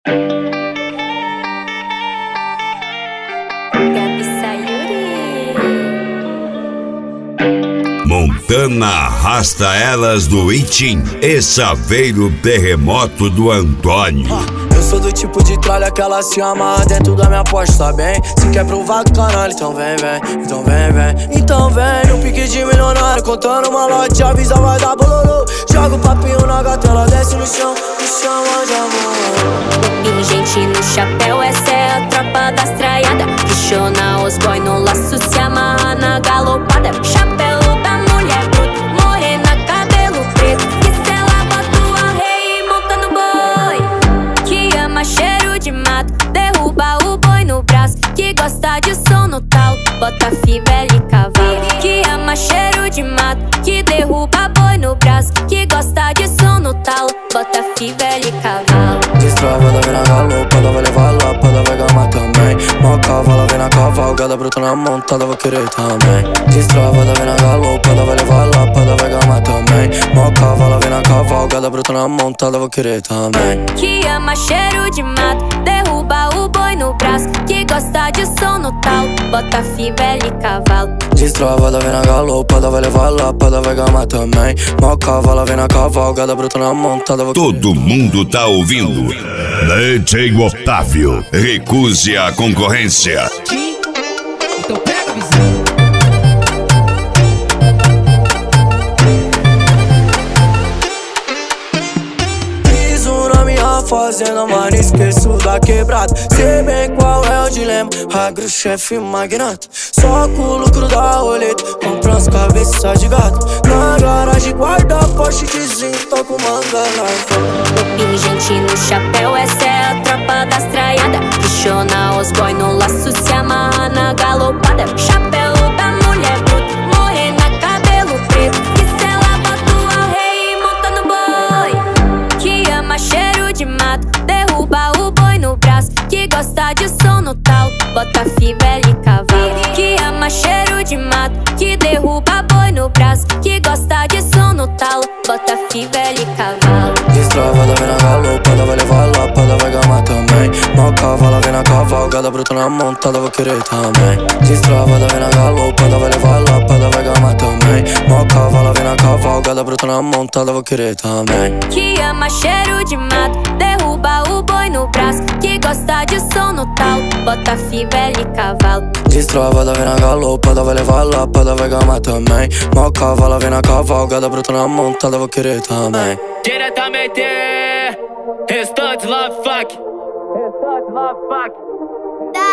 Montana arrasta elas do Itim e Saveiro Terremoto do Antônio. Eu sou do tipo de tralha que ela se amarra dentro da minha Porsche, tá bem? Se quer provar do caralho, então vem, vem. Então vem, vem. Então vem, no pique de milionário, contando uma lote, avisa vai dar bololô. Joga o papinho na gata, ela desce no chão, me chama de amor. Pingente no chapéu, essa é a tropa das traiadas. Questiona os boy no laço, se amarra na galopada. Chapéu da mulher bruta, morena, cabelo preto. Que se ela tua rei monta no boi. Que ama cheiro de mato, derruba o boi no braço. Que gosta de som no talo, bota fivela e cavalo. Que ama cheiro de mato, que derruba boi no braço. Que gosta de som no talo, bota fivela e cavalo. Destrava, ela vem na galopada, vai levar lapada, vai gamar também. Mó cavala, vem na cavalgada, bruta na montada, vou querer também. Destrava, ela vem na galopada, vai levar lapada, vai gamar também. Mó cavala, vem na cavalgada, bruta na montada, vou querer também. Que ama cheiro de mato, derruba o boi no braço. Que gosta de som no talo, bota fivela e cavalo. Destrava, ela vem na galopada, vai levar lapada, vai gamar também. Mó cavala, vem na cavalgada, bruta na montada, vou querer. Todo mundo tá ouvindo. DJ Otávio, recuse a concorrência. Então pega, vizinho. Piso na minha fazenda, mas não esqueço da quebrada. Sei bem qual é o dilema, agro, chefe, magnata. Só com o lucro da roleta, compra as cabeças de gato. Na garagem guarda Porsche de zinco, toco manga larga. Pingente no chapéu, essa é a tropa das traiadas. Questiona os boy no laço, se amarra na galopada. Chapéu da mulher bruta, morena, cabelo preto. Que se ela tua rei monta no boi. Que ama cheiro de mato, derruba o boi no braço. Que gosta de som no talo, bota fivela e cavalo. Que ama cheiro de mato, que derruba boi no braço. Que gosta de som no talo, bota fivela e cavalo. Destrava, ela vem na galopada, vai levar lapada, vai gamar também. Mó cavala, vem na cavalgada, bruta na montada, vou querer também. Destrava, ela vem na galopada, vai levar lapada, vai gamar também. Mó cavala, vem na cavalgada, bruta na montada, vou querer também. Que ama cheiro de mato, derruba o boi no braço. Que gosta de som no talo, bota fivela e cavalo. Destrava, ela vem na galopada, vai levar lapada, vai gamar também. Mó cavala, vem na cavalgada, bruta na montada, vou querer também. Diretamente, Restante Love Fuck. Da